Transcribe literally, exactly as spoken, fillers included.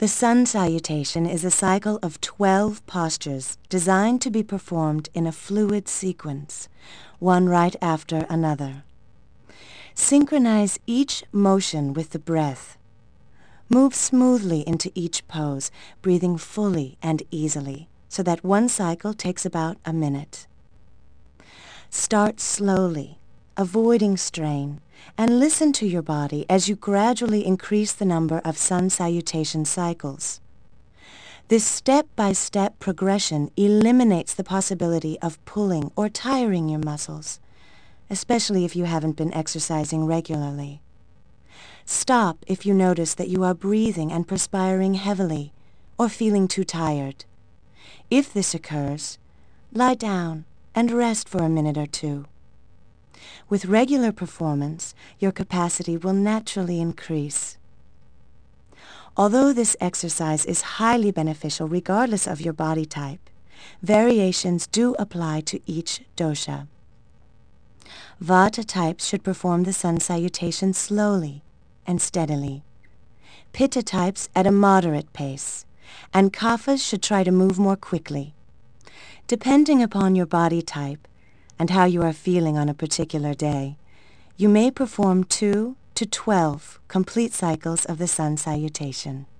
The sun salutation is a cycle of twelve postures designed to be performed in a fluid sequence, one right after another. Synchronize each motion with the breath. Move smoothly into each pose, breathing fully and easily, so that one cycle takes about a minute. Start slowly, avoiding strain, and listen to your body as you gradually increase the number of sun salutation cycles. This step-by-step progression eliminates the possibility of pulling or tiring your muscles, especially if you haven't been exercising regularly. Stop if you notice that you are breathing and perspiring heavily or feeling too tired. If this occurs, lie down and rest for a minute or two. With regular performance, your capacity will naturally increase. Although this exercise is highly beneficial regardless of your body type, variations do apply to each dosha. Vata types should perform the sun salutation slowly and steadily. Pitta types at a moderate pace, and Kaphas should try to move more quickly. Depending upon your body type and how you are feeling on a particular day, you may perform two to twelve complete cycles of the sun salutation.